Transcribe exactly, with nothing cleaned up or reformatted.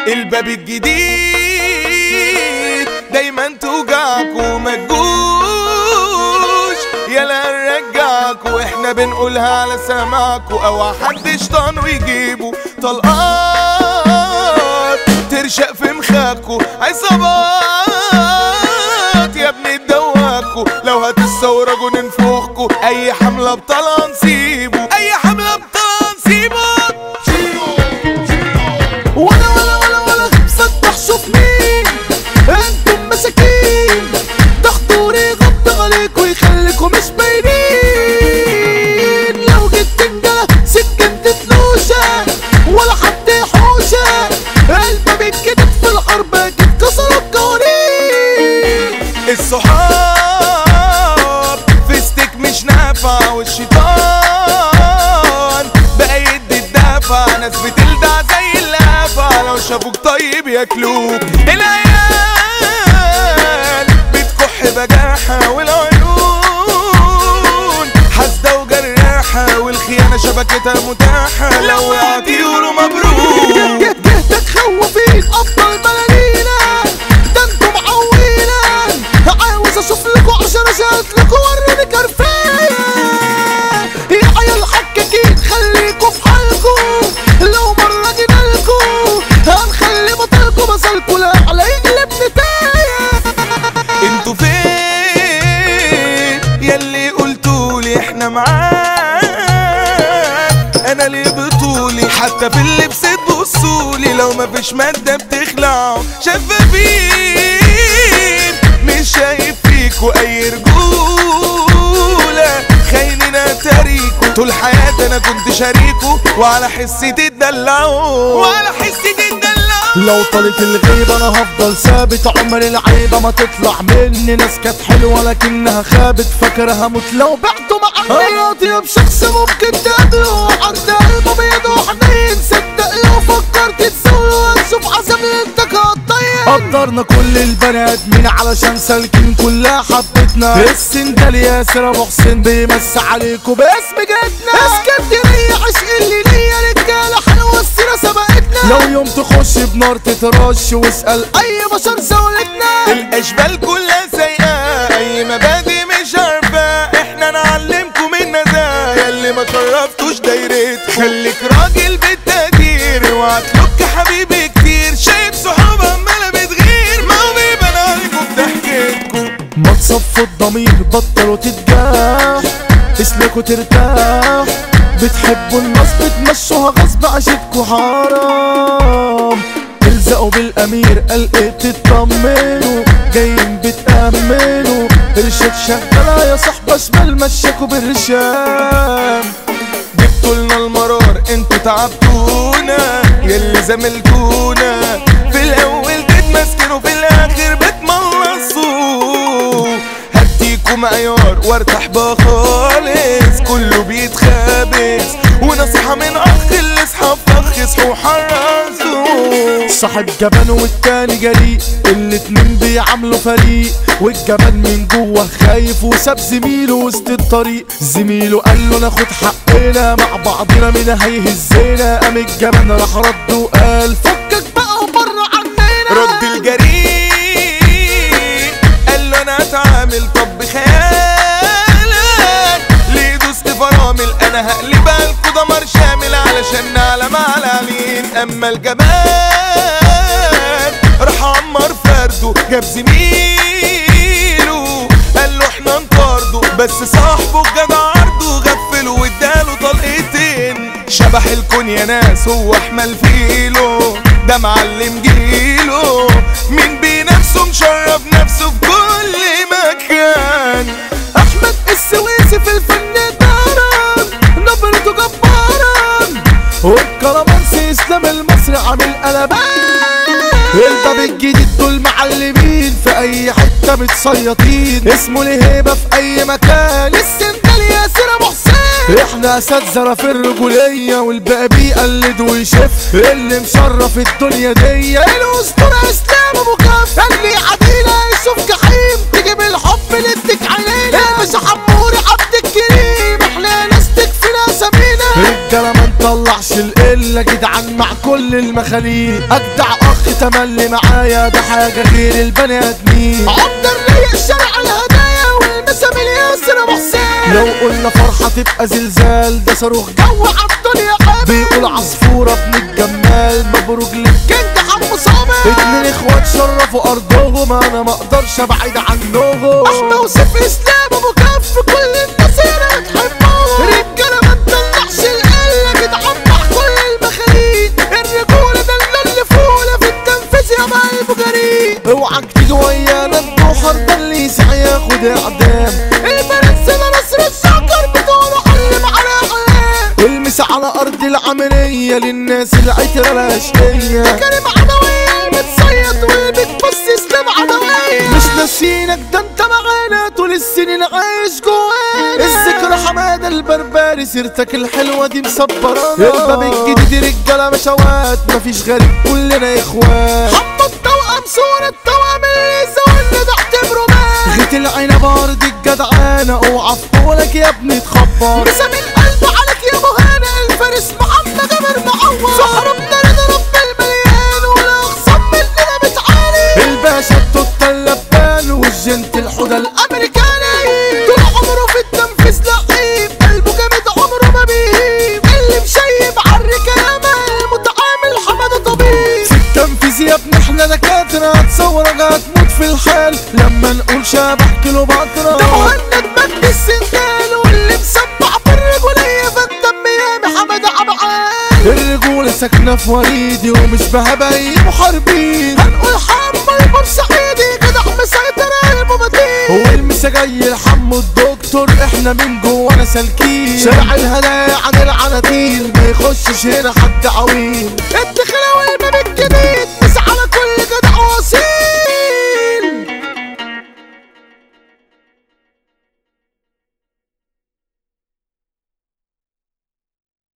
الباب الجديد دايما توجعك وما تجوش، يلا نرجعك واحنا بنقولها على سماعكوا، او حد شيطانه يجيبوا طلقات ترشق في مخاكوا، عصابات يا ابني تدواكوا، لو هتستورجوا ننفخكوا، اي حملة بطلع نسيبه، اي حملة بطلع نسيبه. ولا ولا ولا ولا صدح شوف مين انتم مساكين، تاخدوا غض عليكوا يخليكوا مش باينين، لو جيت تنجلة سكنت تلوشة ولا حد يحوشة، الباب اتكتب في الحرب اكيد كسروا القوانين. الصحاب فيستك مش نافع، والشيطان بقى يدي الدافع، ناس بتلدع زي اللافع، لو شافوك طيب ياكلوك، العيال بتكح بجاحة، والعيون حاسدة وجراحة، والخيانة شبكتها متاحة، لو وقعت يقولوا مبروك. جهتك خوفين افضل ملالينا، ده انتم معوينا، عاوز اشوف لكوا عشان اشهد لكوا وريني كرفايه، يا عيال حكاكين خليكوا في حالكوا، لو مرة جينالكوا هنخلي بطلكوا مثلكوا لا على يقلب نتايه. انتوا فين ياللي قلتولي احنا معاك، انا ليه بطولي حتى في اللبس تبصولي، لو مفيش مادة بتخلعوا شفافين، مش شايف فيكوا اي رجولة، خاينين اتاريكوا، طول حياتي انا كنت شريكوا، وعلى حسي تدلعوا، وعلى حسي تدلعوا. لو طالت الغيبة انا هفضل ثابت، عمر العيبة ما تطلع مني، ناس كانت حلوة لكنها خابت، فاكرها موت لو بعته معني، انا اطيب شخص ممكن تقابله، عند قلبه بيده حنين، صدق لو فكرت تسوله هتشوف عذاب ليلتك هتطير. قدرنا كل البني ادمين علشان سالكين كلها حبتنا، السندال ياسر ابو حسين بيمس عليكوا باسم جدنا، اسكندرية عشق اللي ليا رجالة حلوة السيرة سبقتنا، لو يوم تخش بنار تترش واسأل اي بشر زولتنا، الاشبال كلها سيئة اي مبادئ مش عارفة، احنا نعلمكم من مزايا اللي ما شرفتوش دايرتكم، خليك راجل بالتقدير وهتلك حبيبي كتير، شايف صحاب عمالة بتغير، ما هو بيبان عليكم بضحكتكم، ما تصفوا الضمير بطلوا تتجاح، اسلكوا ترتاح، بتحبوا الناس بتمشوها غصب عشتكوا حرام، الزقوا بالامير قلقت تطمنوا، جايين بتأمنوا، ارشاد شغالة يا صاحبة شمال مشاكوا بالرشام، جبتولنا المرار انتوا تعبتونا، ياللي زملتونا، في الاول تتمسكنوا في الاخر بتملصوا، هديكوا معيار وارتاح بقى خالص، كله بيتخابس، ونصيحة من اخ اللي اصحاب فخ اصحوا حرصوا، صاحب جبان والتاني جريء، الاتنين بيعملوا فريق، والجبان من جوه خايف وساب زميله وسط الطريق، زميله قال له ناخد حقنا مع بعضنا من هيهزنا، قام الجبان راح رد وقال فكك بقى وبره عننا، رد الجريء قال له انا اتعامل طب بخيالك، ليه دوست فرامل انا هقلبها لكوا دمار شامل، علشان نعلم على العلين، اما الجبان راح عمر فرده، جاب زميله قال له احنا نطارده، بس صاحبه الجدع عرضه غفله واداله طلقتين، شبح الكون يا ناس هو احمل فيله، ده معلم جيله، مين بنفسه مشرف نفسه في كل مكان، احمد السويسي في الفن دارا، نبرته جبارا، والكرمانسي اسلام المصري عامل قلبان، الباب الجديد دول معلمين في اي حتة متصيطين، اسمه لهيبة في اي مكان، السندال ياسر ابو حسين، احنا اساتذة في الرجولية، والباقي بيقلد ويشف، اللي مشرف الدنيا دي الاسطورة اسلام ابو كف، اللي عدينا يشوف جحيم تجيب الحب نديك علينا، الباشا حموري عبد الكريم، احنا ناس تكفينا سمينا، الرجالة ما نطلعش القلة الشلة جدعان مع كل المخاليق، اجدع اخ تملي معايا ده حاجة غير البني ادمين. عبد الريق شارع الهدايا والمسامير ياسر ابو حسين. لو قلنا فرحة تبقى زلزال ده صاروخ جو عالدنيا حب بيقول عصفورة ابن الجمال مبروك للجند حمو صابر. اتنين اخوات شرفوا ارضهم انا ما اقدرش ابعد عنهم. احنا وسيف اسلام ابو كف كل الناس هنا بتحبهم. رجاله ما تطلعش القله جدعان مع كل المخاليق. الرجوله ده اللي فوله في التنفيذ يا قلبه جريء. اوعك تيجي ويانا الجوهر ده اللي يسعى ياخد اعدام. البنات سنة نصر السكر بتقولوا علم على اعلام. والمس على ارض العملية للناس العترة الاشقية. كريم عدوية المتصيد والبتبص اسلام عدوية. مش ناسينك ده انت معانا طول السنين عايش جوانا. الذكرى حمادة البربري سيرتك الحلوة دي مصبرانا. الباب الجديد رجالة مشوات مفيش غريب كلنا اخوات. حمو التوأم صورة التوأم اللي زولنا ده اعتبره مات. غيت العين بارد الجدعانة اوعى في قولك يا ابني تخبر. مسام القلب عليك يا مهانة الفارس محمد جابر معوض. صحربنا رضا رب المليان ولا اخصم مننا بتعاني. الباشا التوتة اللبان والجنت الحدى الامريكاني. طول عمره في التنفيذ لعيب قلبه جامد عمره ما بيهيب. اللي مشيب عالرجالة المتعامل حمادة طبيب. في التنفيذ يا ابني احنا دكاترة هتصورك هتموت في الحال لما نقول شبح كليوباترا. ده مهند مجدي السندال واللي مسمع بالرجولية فانت ميامي حمادة عبعال. الرجولة ساكنة في وريدي ومش بهباي محاربين. هنقول حمو البورسعيدي جدع مسيطر قلبه متين. والمسا جاي لحمو الدكتور احنا من جوانا سالكين. شارع الهدايا عن العناتيل ما يخشش هنا حد عويل. الدخلة